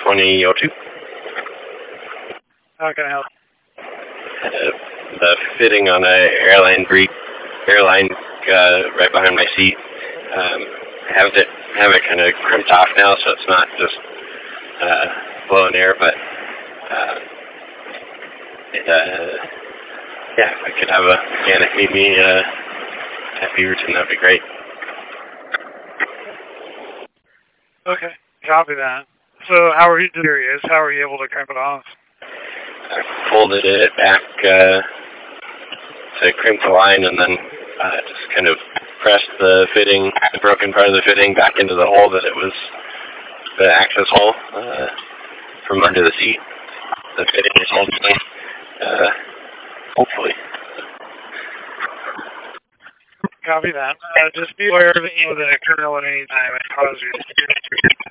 2002. How can I help? The fitting on a airline right behind my seat. Have it kind of crimped off now, so it's not just blowing air, but if I could have a mechanic meet me at Beaverton, that'd be great. Okay, copy that. So how are you curious? How are you able to crimp it off? I folded it back to crimp the line, and then just kind of pressed the broken part of the fitting back into the hole that it was, the access hole from under the seat. The fitting is holding me, hopefully. Copy that. Just be aware that it could at any time and cause you